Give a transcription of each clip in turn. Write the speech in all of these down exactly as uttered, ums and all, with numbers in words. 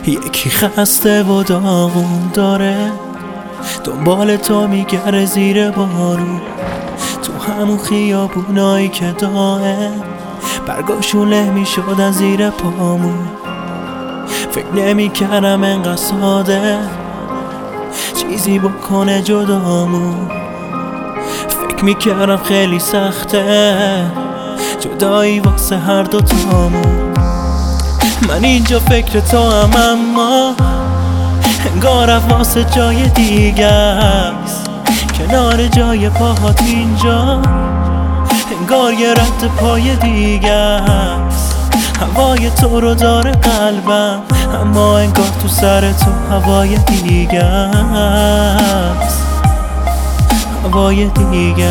یکی خسته و داغون داره، دنبال تو میگره زیر بارون، تو همون خیابونایی که دائم برگاشون له میشدن زیر پامون. فکر نمیکردم انقدر ساده چیزی بکنه جدامون. فکر میکردم خیلی سخته جدایی واسه هر دوتامون. من اینجا فکر تو هم اما انگار واسه جای دیگه است. کنار جای پاهات اینجا انگار یه رد پای دیگه است. هوای تو رو داره قلبم، اما انگار تو سر تو هوای دیگه است. هوای دیگه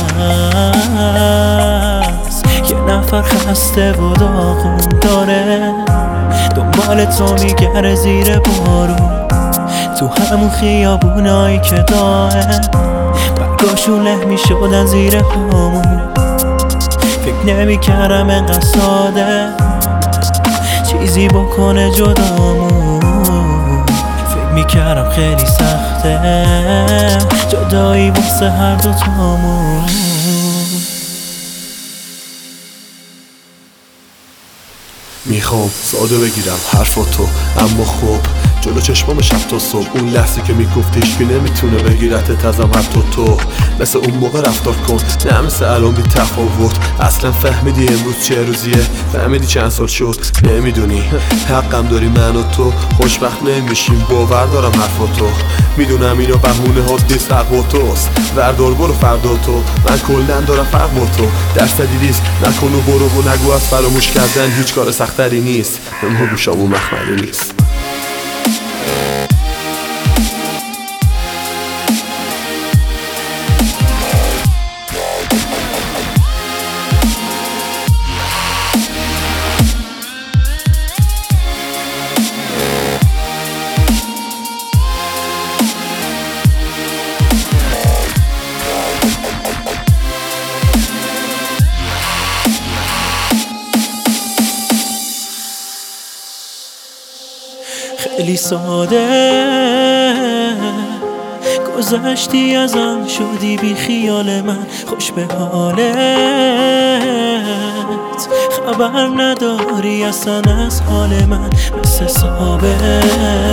است. یه نفر خسته و داغون داره، دنبال تو میگره زیر بارون، تو همون خیابونایی که دائم برگاشون له میشدن زیر پامون. فکر نمیکردم انقدر ساده چیزی بکنه جدامون. فکر میکردم خیلی سخته جدایی واسه هر دوتامون. میخوام ساده بگیرم حرفاتو، اما خب جلو چشمام شب تا صبح اون لحظه که میگفتی هیچکی نمیتونه بگیرتت ازم حتی تو. مثل اون موقع رفتار کن، نه مثل الان بی تفاوت. اصلا فهمیدی امروز چه روزیه؟ فهمیدی چند سال شد؟ نمیدونی حقم داری من و تو خوشبخت نمیشیم، باور دارم حرفاتو. میدونم اینا بهونه ها نیست، حق با توست. وردار برو فردا تو، من کلن دارم فرق با تو. درصدی ریسک نکن و برو و نگو از فراموش کردن هیچ کار سختری نیست، اما گوشامون مخملی نیست. خیلی ساده گذشتی ازم، شدی بی خیال من، خوش به حالت. خبر نداری اصلا از حال من، مثل ثابت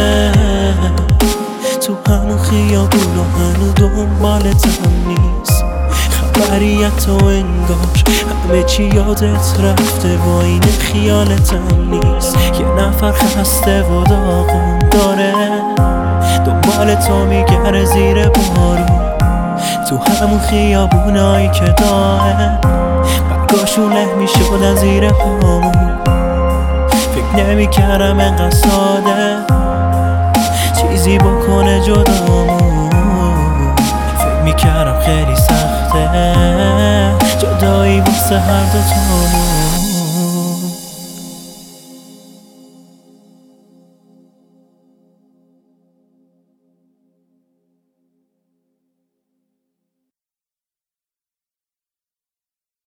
تو همون خیابون و هنو دنبالتم نیست. خبریت تو انگار همه چی یادت رفته و این خیالتم نیست. یه نفر خسته و داغون داره، دنبال تو میگره زیر بارون، تو همون خیابونایی که دائم برگاشون له میشدن زیر پامون. فکر نمیکردم انقدر ساده چیزی بکنه جدامون. فکر میکردم خیلی سخته جدایی واسه هر دوتامون.